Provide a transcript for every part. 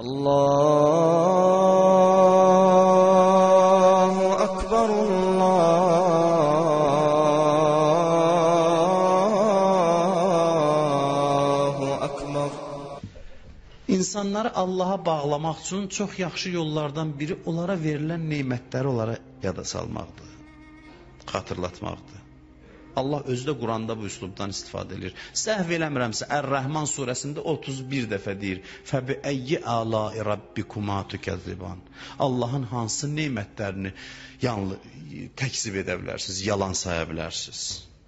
Allahu Ekber, Allahu Ekber. İnsanları Allaha bağlamaq üçün çox yaxşı yollardan biri onlara verilən nemətləri onlara yada salmaqdır, xatırlatmaqdır. Allah özü də Quranda bu üslubdan istifadə edir. Səhv eləmirəmsə Ər-Rəhman surəsində 31 dəfə deyir: "Fəbi-əyyi əlai rabbikuma tukəzziban." Allahın hansı nemətlərini təkzib edə bilərsiniz, yalan saya bilərsiniz?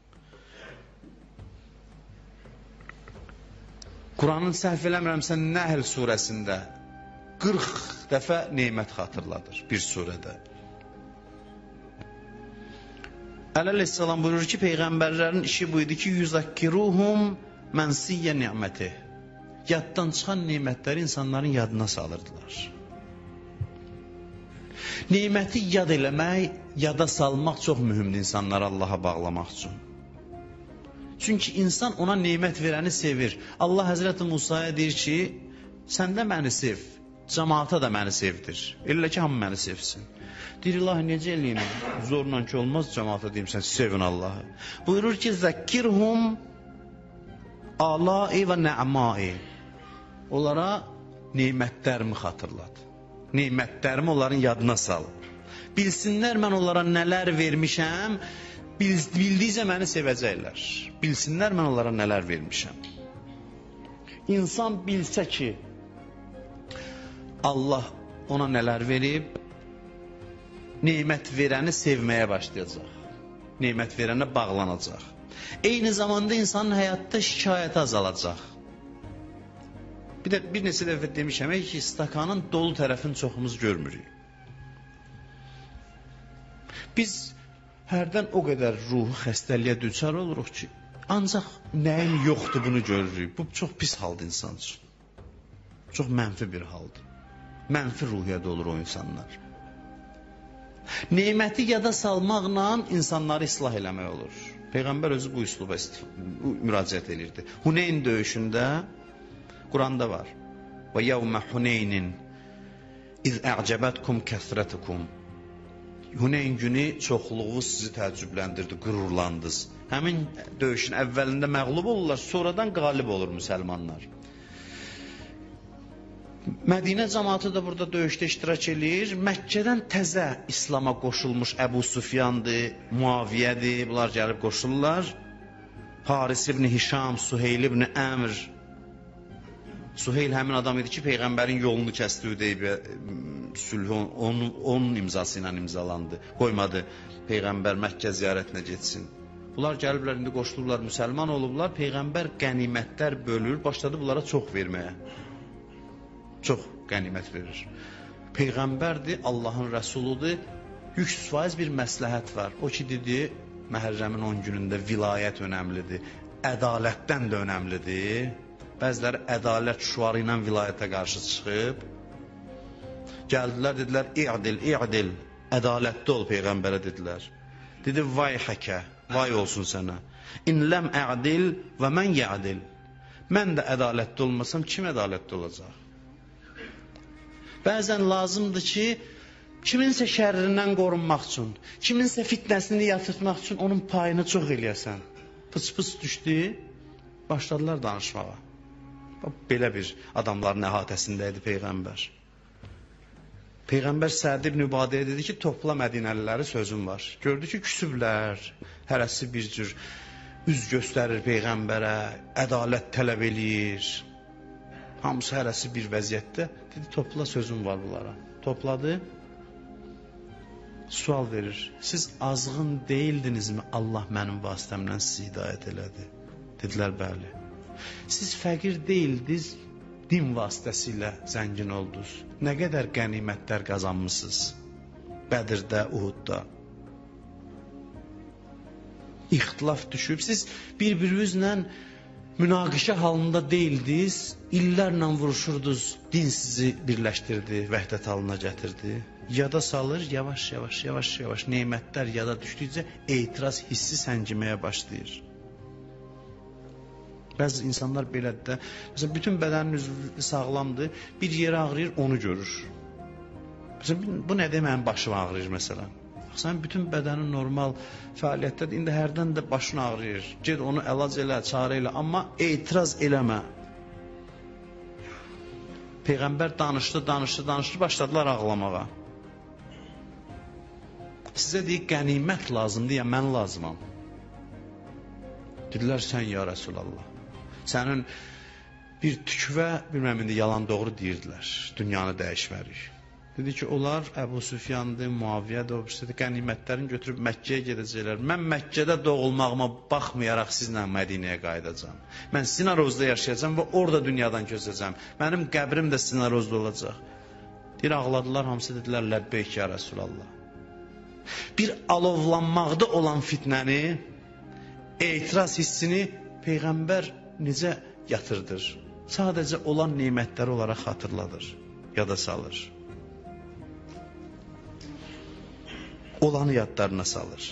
Quranın səhv eləmirəmsə Nəhl surəsində 40 dəfə nemət xatırladır bir surədə. Əleyhissalam buyurur ki, peyğəmbərlərin işi bu idi ki, yuzakkiruhum mənsiyyə ni'məti. Yaddan çıxan nemətləri insanların yadına salırdılar. Neməti yad eləmək, yada salmaq çox mühümdür insanları Allaha bağlamaq üçün. Çünki insan ona nemət verəni sevir. Allah Həzrəti Musaya deyir ki, sən də məni sev, cəmaata da məni sevdir. Elə ki, hamı məni sevsin. Deyir, Allah, necə eləyim? Zorla ki olmaz, cəmaata deyim, sən sevin Allahı. Buyurur ki, zəkkirhum alai və nə'mai. Onlara nemətlərimi xatırlat. Nemətlərimi onların yadına sal. Bilsinlər mən onlara nələr vermişəm, bildiyicə məni sevəcəklər. Bilsinlər mən onlara nələr vermişəm. İnsan bilsə ki, Allah ona nələr verib, nemət verəni sevməyə başlayacaq. Nemət verənə bağlanacaq. Eyni zamanda insanın həyatda şikayəti azalacaq. Bir neçə dəfə demişəm ki, stakanın dolu tərəfini çoxumuz görmürük. Biz hərdən o qədər ruhu xəstəliyə düçar oluruq ki, ancaq nəyin yoxdur bunu görürük. Bu çox pis haldır insan üçün. Çox mənfi bir haldır. Mənfi ruhiyyədə olur o insanlar. Neməti yada salmaqla insanları islah eləmək olur. Peyğəmbər özü bu üsluba müraciət edirdi. Huneyn döyüşündə Quranda var. Və yevmə Huneynin iz ə'cəbətkum kəsrətukum. Huneyn günü çoxluğu sizi təəccübləndirdi, qürurlandınız. Həmin döyüşün əvvəlində məğlub olurlar, sonradan qalib olur müsəlmanlar. Mədinə cəmaatı da burada döyüşdə iştirak edir. Məkkədən təzə İslama qoşulmuş Əbu Sufyandır, Muaviyyədir, bunlar gəlib qoşulurlar. Haris ibn Hişam, Suheyl ibn Əmr. Suheyl həmin adam idi ki, Peyğəmbərin yolunu kəsdi, Hüdeybiyyə sülhü onun imzası ilə imzalandı. Qoymadı Peyğəmbər Məkkə ziyarətinə getsin. Bunlar gəliblər, indi qoşulurlar, müsəlman olublar. Peyğəmbər qənimətlər bölür, başladı bunlara çox verməyə. Çox qənimət verir. Peyğəmbərdir, Allahın rəsuludur. 100% bir məsləhət var. O ki, dedi, Məhərrəmin 10 günündə vilayət önəmlidir. Ədalətdən də önəmlidir. Bəziləri ədalət şüarı ilə vilayətə qarşı çıxıb. Gəldilər, dedilər, i'dil, i'dil. Ədalətli ol, Peyğəmbərə dedilər. Dedi, vay həkə, vay olsun sənə. İn ləm ə'dil və mən yə'dil. Mən də ədalətli olmasam, kim ədalətli olacaq? Bəzən lazımdır ki, kiminsə şərrindən qorunmaq üçün, kiminsə fitnəsini yatırtmaq üçün onun payını çox eləyəsən. Pıç-pıç düşdü, başladılar danışmağa. Belə bir adamların əhatəsində idi Peyğəmbər. Peyğəmbər Səd ibn Übadəyə dedi ki, topla Mədinəliləri, sözüm var. Gördü ki, küsüblər, hərəsi bir cür üz göstərir Peyğəmbərə, ədalət tələb eləyir. Hamısı hərəsi bir vəziyyətdə. Dedi, topla, sözüm var bunlara. Topladı, sual verir. Siz azğın deyildinizmi, Allah mənim vasitəmlə sizi hidayət elədi? Dedilər, bəli. Siz fəqir deyildiniz, din vasitəsilə zəngin oldunuz. Nə qədər qənimətlər qazanmışsınız? Bədirdə, Uhudda. İxtilaf düşüb, siz bir-birinizlə münaqişə halında deyildiniz, illərlə vuruşurdunuz, din sizi birləşdirdi, vəhdət halına gətirdi. Yada salır, yavaş-yavaş nemətlər yada düşdükcə etiraz hissi səngiməyə başlayır. Bəzi insanlar belədir də. Məsələn, bütün bədənin üzvü sağlamdır, bir yeri ağrıyır, onu görür. Məsələn, bu nə demək, mənim başım ağrıyır məsələn. Sən bütün bədənin normal fəaliyyətdədir, indi hərdən də başın ağrıyır. Ged onu əlac elə, çarə elə, amma etiraz eləmə. Peyğəmbər danışdı, başladılar ağlamağa. Sizə deyir, qənimət lazımdır, ya mən lazımam. Dedilər, sən ya Rəsulallah. Sənin bir tükvə, bilməm indi yalan doğru deyirdilər, dünyanı dəyişmərik. Dedi ki, onlar Əbu Süfyandır, Muaviyyədir, qənimətlərini götürüb Məkkəyə gedəcəklər. Mən Məkkədə doğulmağıma baxmayaraq sizlə Mədinəyə qayıdacam. Mən sizin aranızda yaşayacam və orada dünyadan köçəcəm. Mənim qəbrim də sizin aranızda olacaq. Deyir, ağladılar, hamısı dedilər, ləbbeyk ya Rəsulallah. Bir alovlanmaqda olan fitnəni, etiraz hissini Peyğəmbər necə yatırdır? Sadəcə olan nemətləri olaraq xatırladır, yada salır. Olanı yadlarına salır.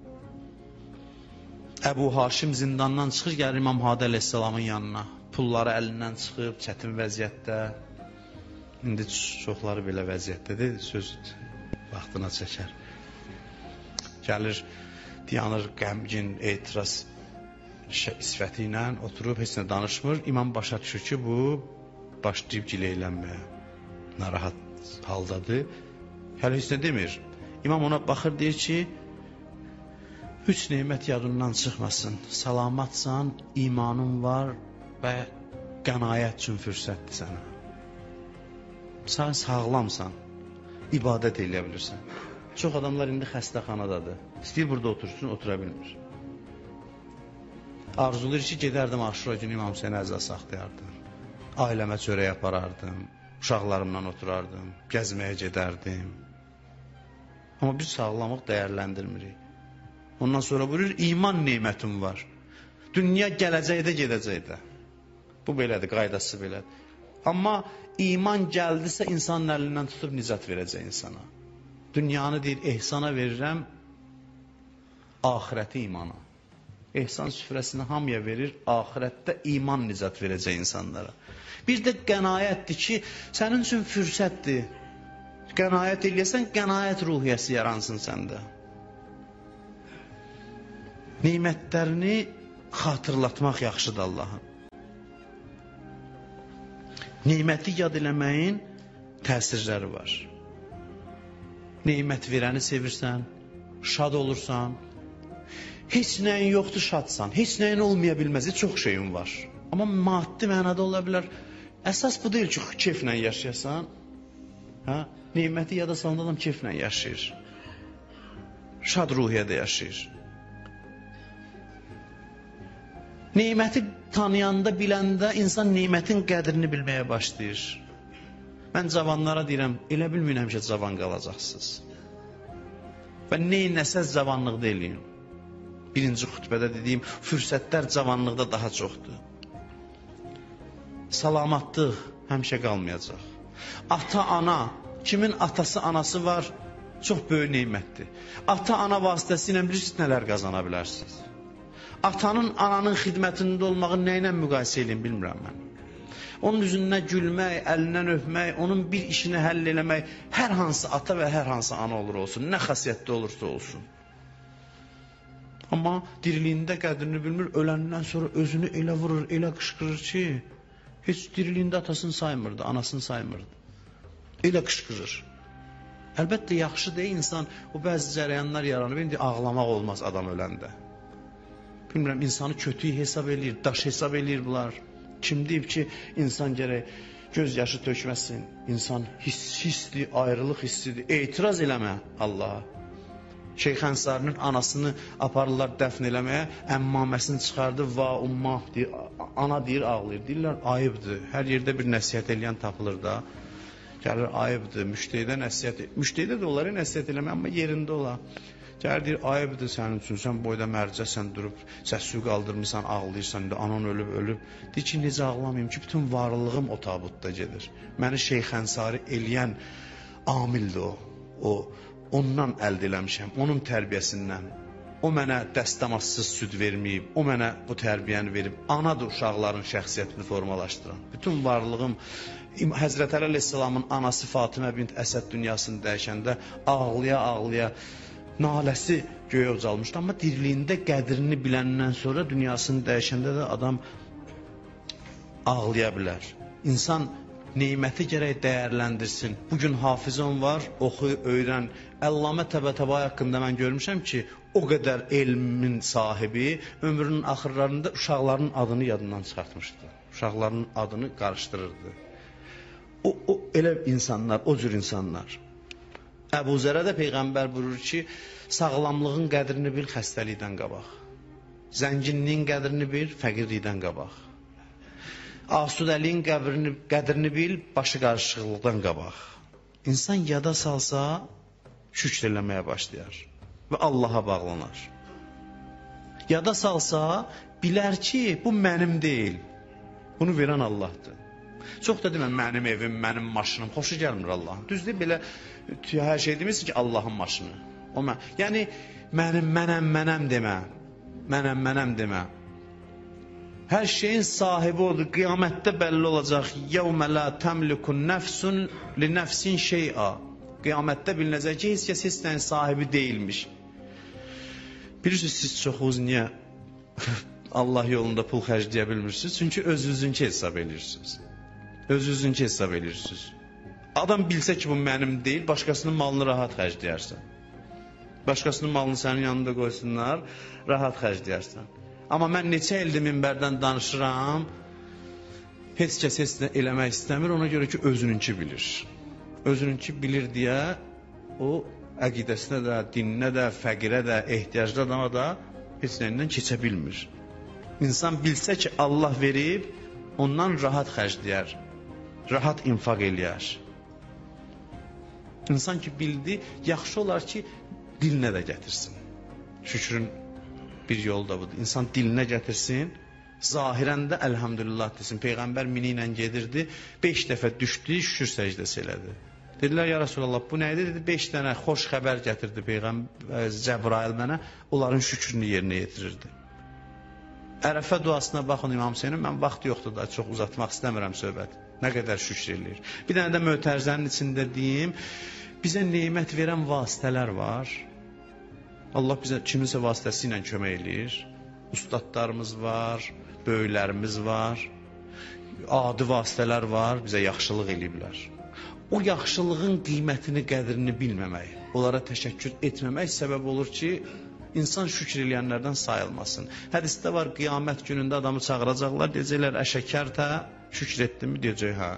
Əbu Haşim zindandan çıxır, gəlir İmam Hadi əleyhissalamın yanına. Pulları əlindən çıxıb, çətin vəziyyətdə. İndi çoxları belə vəziyyətdədir, söz vaxtına çəkər. Gəlir, dayanır, qəmgin, etiraz sifəti ilə oturub, heç nə danışmır. İmam başa düşür ki, bu başlayıb gileylənməyə, narahat haldadır. Hələ heç nə demir. İmam ona baxır, deyir ki, 3 nemət yadından çıxmasın. Salamatsan, imanın var və qənaət üçün fürsətdir sənə. Sən sağlamsan, ibadət eləyə bilirsən. Çox adamlar indi xəstəxanadadır. İstəyir burada otursun, otura bilmir. Arzulayır ki, gedərdim Aşura günü İmam Hüseyin əzə saxlayardım. Ailəmə çörək aparardım, uşaqlarımla oturardım, gəzməyə gedərdim. Amma biz sağlamlıq dəyərləndirmirik. Ondan sonra buyurur, iman nemətim var. Dünya gələcəkdə, gedəcəkdə. Bu belədir, qaydası belədir. Amma iman gəldisə, insanın əlindən tutub nicat verəcək insana. Dünyanı deyir, ehsana verirəm, ahirəti imana. Ehsan süfrəsini hamıya verir, ahirətdə iman nicat verəcək insanlara. Bir də qənaətdir ki, sənin üçün fürsətdir. Qənaət eləyəsən, qənaət ruhiyyəsi yaransın səndə. Nimətlərini xatırlatmaq yaxşıdır Allahın. Niməti yad eləməyin təsirləri var. Nemət verəni sevirsən, şad olursan, heç nəyin yoxdur, şadsan, heç nəyin olmaya bilməz, çox şeyin var. Amma maddi mənada ola bilər, əsas bu deyil ki, keyflə yaşayasan, neməti yada salanda adam keyflə yaşayır, şad ruhiyyədə yaşayır. Neməti tanıyanda, biləndə insan nemətin qədrini bilməyə başlayır. Mən cavanlara deyirəm, elə bilmirəm ki, cavan qalacaqsınız. Və neynəsəz cavanlıqda eləyin. Birinci xütbədə dediyim, fürsətlər cavanlıqda daha çoxdur. Salamatlıq həmişə qalmayacaq. Ata, ana, kimin atası, anası var, çox böyük neymətdir. Ata, ana vasitəsilə bilirsiniz, nələr qazana bilərsiniz. Atanın, ananın xidmətində olmağı nə ilə müqayisə edin, bilmirəm mən. Onun üzündən gülmək, əlindən öpmək, onun bir işini həll eləmək, hər hansı ata və hər hansı ana olur olsun, nə xasiyyətdə olursa olsun. Amma diriliyində qədrini bilmir, öləndən sonra özünü elə vurur, elə qışqırır ki, heç diriliyində atasını saymırdı, anasını saymırdı. Elə qışqırır. Əlbəttə, yaxşı deyil insan, o bəzi cərəyanlar yaranıb, indi ağlamaq olmaz adam öləndə. Bilmirəm, insanı kötü hesab eləyir, daş hesab eləyir bunlar. Kim deyib ki, insan gərək göz yaşı tökməsin, insan hissdir, ayrılıq hissidir, etiraz eləmə Allaha. Şeyx Ənsarinin anasını aparırlar dəfn eləməyə, əmmaməsini çıxardı, va ummah deyir, ana deyir, ağlayır. Deyirlər, ayıbdır, hər yerdə bir nəsiyyət eləyən tapılır da. Gəlir, ayıbdır, müştəyidə nəsiyyət, müştəyidə də onları nəsiyyət eləmək, amma yerində ola. Gəlir, deyir, ayıbdır sənin üçün, sən boyda mərcəsən, durub, səs-suyu qaldırmışsan, ağlayırsan, anan ölüb. Deyir ki, necə ağlamayayım ki, bütün varlığım o tabutda gedir. Məni Şeyx Ənsari eləyən amildir o. Ondan əldə eləmişəm, onun tərbiyəsindən. o mənə dəstəmazsız süd verməyib, o mənə bu tərbiyəni verib. Anadır uşaqların şəxsiyyətini formalaşdıran. Bütün varlığım Həzrət Əli əleyhissalamın anası Fatimə bint Əsəd dünyasını dəyişəndə ağlaya-ağlaya naləsi göyə ucalmışdı. Amma diriliyində qədrini biləndən sonra dünyasını dəyişəndə də adam ağlaya bilər. İnsan neyməti gərək dəyərləndirsin. Bugün hafizon var, oxu, öyrən. Əllamə Təbətəbai haqqında mən görmüşəm ki, o qədər elmin sahibi ömrünün axırlarında uşaqların adını yadından çıxartmışdı. Uşaqların adını qarışdırırdı. O elə insanlar, o cür insanlar. Əbu Zərə də Peyğəmbər buyurur ki, sağlamlığın qədrini bil xəstəlikdən qabaq. Zənginliyin qədrini bil fəqirlikdən qabaq. Asudəliyin qədrini bil başı qarışıqlıqdan qabaq. İnsan yada salsa şükr eləməyə başlayar və Allaha bağlanar. Yada salsa bilər ki, bu mənim deyil. Bunu verən Allahdır. Çox da deməm, mənim evim, mənim maşınım, xoşu gəlmir Allahın. Düzdür, belə hər şey demirsin ki, Allahın maşını. Yəni, mənəm demə, mənəm demə. Hər şeyin sahibi odur, qiyamətdə bəlli olacaq. Yevmə la təmlikun nəfsun li nəfsin şey'a. Qiyamətdə bilinəcək ki, heç kəsin sahibi deyilmiş. Bilirsiniz, siz çoxuz niyə Allah yolunda pul xərcləyə bilmirsiniz? Çünki özünüzünki hesab edirsiniz. Özünüzünki hesab edirsiniz. Adam bilsə ki, bu mənim deyil, başqasının malını rahat xərcləyərsən. Başqasının malını sənin yanında qoysunlar, rahat xərcləyərsən. Amma mən neçə ildir minbərdən danışıram, heç kəs heç nə eləmək istəmir, ona görə ki, özününki bilir. Özününki bilir deyə o əqidəsinə də, dininə də, fəqirə də, ehtiyaclı adama da heç nəyindən keçə bilmir. İnsan bilsə ki, Allah verib, ondan rahat xərcləyər, rahat infaq eləyər. İnsan ki, bildi, yaxşı olar ki, dilinə də gətirsin. Şükrün bir yolu da budur. İnsan dilinə gətirsin, zahirən də əlhamdülillah desin. Peyğəmbər mini ilə gedirdi, 5 dəfə düşdü, şükür səcdəsi elədi. Dedilər, ya Rasulallah, bu nə idi? Dedi, 5 dənə xoş xəbər gətirdi Cəbrail mənə, onların şükrünü yerinə yetirirdi. Ərəfə duasına baxın İmam Hüseynin, mən vaxt yoxdur da, çox uzatmaq istəmirəm söhbət. Nə qədər şükür eləyir. Bir dənə də mötərzənin içində deyim, bizə neymət verən vasitələr var. Allah bizə kiminsə vasitəsi ilə kömək eləyir. Ustadlarımız var, böyüklərimiz var, adi vasitələr var, bizə yaxşılıq eləyiblər. O yaxşılığın qiymətini, qədrini bilməmək, onlara təşəkkür etməmək səbəb olur ki, insan şükür eləyənlərdən sayılmasın. Hədisdə var, qiyamət günündə adamı çağıracaqlar, deyəcəklər, əşəkər də şükür etdim mi? Deyəcək, hə.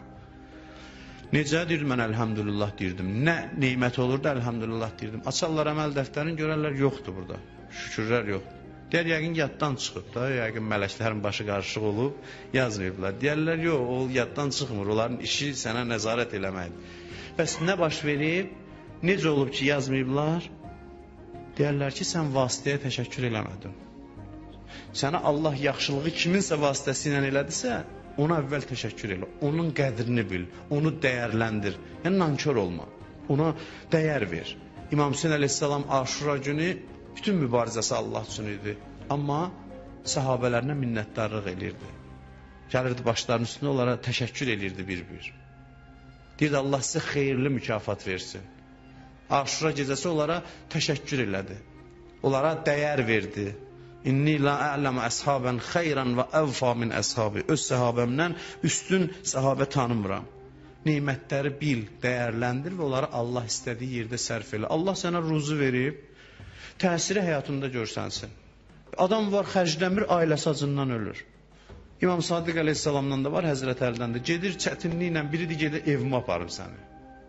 Necə deyir, mən əlhamdülillah deyirdim. Nə neymət olurdu, əlhamdülillah deyirdim. Açarlar əməl dəftərini, görərlər, yoxdur burada. Şükürlər yoxdur. Deyər, yəqin yaddan çıxıb da, yəqin mələklərin başı qarışıq olub, yazmayıblar. Deyərlər, yox, o yaddan çıxmır, onların işi sənə nəzarət eləməkdir. Bəs nə baş verib, necə olub ki, yazmayıblar? Deyərlər ki, sən vasitəyə təşəkkür eləmədin. Sənə Allah yaxşılığı kiminsə vasitəsi ilə elədisə, ona əvvəl təşəkkür elə, onun qədrini bil, onu dəyərləndir. Yəni, nankör olma, ona dəyər ver. İmam Hüseyin əleyhissalam Aşura günü bütün mübarizəsi Allah üçün idi. Amma səhabələrinə minnətdarlıq elirdi. Gəlirdi başlarının üstünə, onlara təşəkkür elirdi bir-bir. Deyirdi, Allah sizə xeyirli mükafat versin. Aşura gecəsi onlara təşəkkür elədi. Onlara dəyər verdi. İnni la a'lamu əshabən xeyran və əvfa min əshabi. Öz səhabəmdən üstün səhabə tanımıram. Neymətləri bil, dəyərləndir və onları Allah istədiyi yerdə sərf elə. Allah sənə ruzu verib, təsiri həyatında görsənsin. Adam var, xərcləmir, ailəsi acından ölür. İmam Sadiq əleyhissalamdan da var, Həzrət Əlidən də. Gedir çətinliklə, biri də gedir, evimə aparım səni.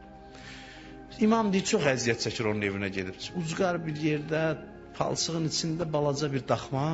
İmam deyir, çox əziyyət çəkir onun evinə gedib. Ucqar bir yerdə, palçığın içində balaca bir daxma.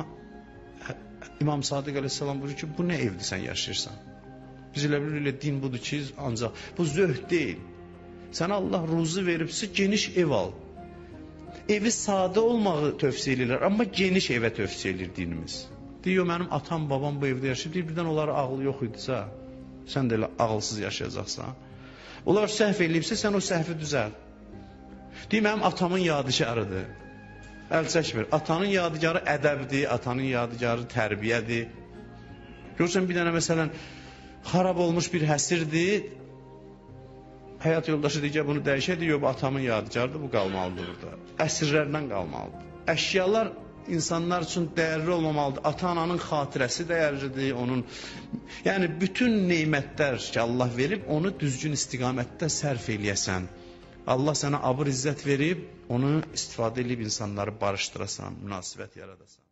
İmam Sadiq əleyhissalam buyurur ki, bu nə evdir sən yaşayırsan? Biz elə bilir, din budur ki, ancaq bu zöhd deyil. Sənə Allah ruzu veribsə, geniş ev al. Evi sadə olmağı tövsiyə edirlər, amma geniş evə tövsiyə edir dinimiz. Deyir, mənim atam, babam bu evdə yaşayır. Deyir, birdən onlara ağlı yox idisə, sən də elə ağılsız yaşayacaqsan. Onlar səhv eləyibsə, sən o səhvi düzəl. Deyir, mənim atamın yadigarıdır. əl çəkmir. Atanın yadigarı ədəbdir, atanın yadigarı tərbiyədir. Görürsən, bir dənə məsələn, xarab olmuş bir həsirdir, həyat yoldaşı deyəcək, bunu dəyişək, yox, atamın yadigarıdır, bu qalmalıdır burada. Əsrlərdən qalmalıdır. Əşyalar insanlar üçün dəyərli olmamalıdır. Ata-ananın xatirəsi dəyərlidir, onun... Yəni, bütün neymətlər ki, Allah verib, onu düzgün istiqamətdə sərf eləyəsən. Allah sənə abır izzət verib, onu istifadə edib insanları barışdırasan, münasibət yaradasan.